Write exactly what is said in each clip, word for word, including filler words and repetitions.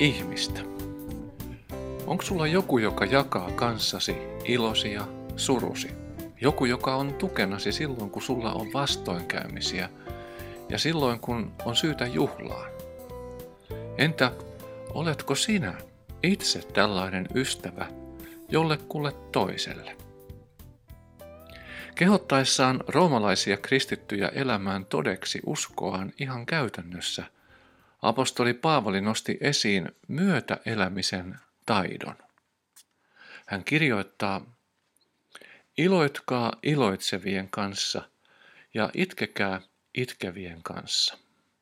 ihmistä. Onko sulla joku, joka jakaa kanssasi ilosi ja surusi? Joku, joka on tukenasi silloin, kun sulla on vastoinkäymisiä ja silloin, kun on syytä juhlaan? Entä oletko sinä itse tällainen ystävä jollekulle toiselle? Kehottaessaan roomalaisia kristittyjä elämään todeksi uskoaan ihan käytännössä, apostoli Paavali nosti esiin myötäelämisen taidon. Hän kirjoittaa: iloitkaa iloitsevien kanssa ja itkekää itkevien kanssa.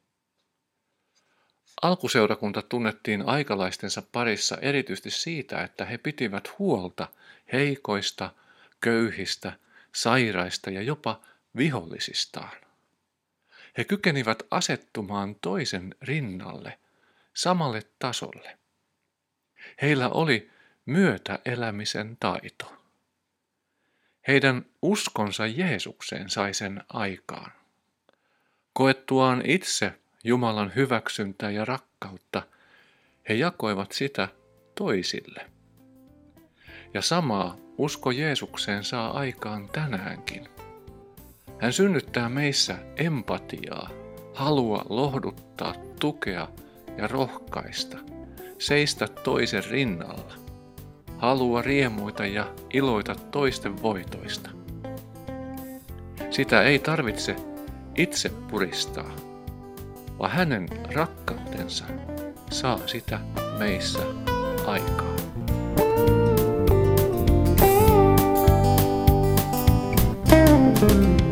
Alkuseurakunta tunnettiin aikalaistensa parissa erityisesti siitä, että he pitivät huolta heikoista, köyhistä, sairaista ja jopa vihollisistaan. He kykenivät asettumaan toisen rinnalle, samalle tasolle. Heillä oli myötäelämisen taito. Heidän uskonsa Jeesukseen sai sen aikaan. Koettuaan itse Jumalan hyväksyntää ja rakkautta, he jakoivat sitä toisille. Ja samaa usko Jeesukseen saa aikaan tänäänkin. Hän synnyttää meissä empatiaa, halua lohduttaa, tukea ja rohkaista, seistä toisen rinnalla, halua riemuita ja iloita toisten voitoista. Sitä ei tarvitse itse puristaa, vaan hänen rakkautensa saa sitä meissä aikaan. Thank you.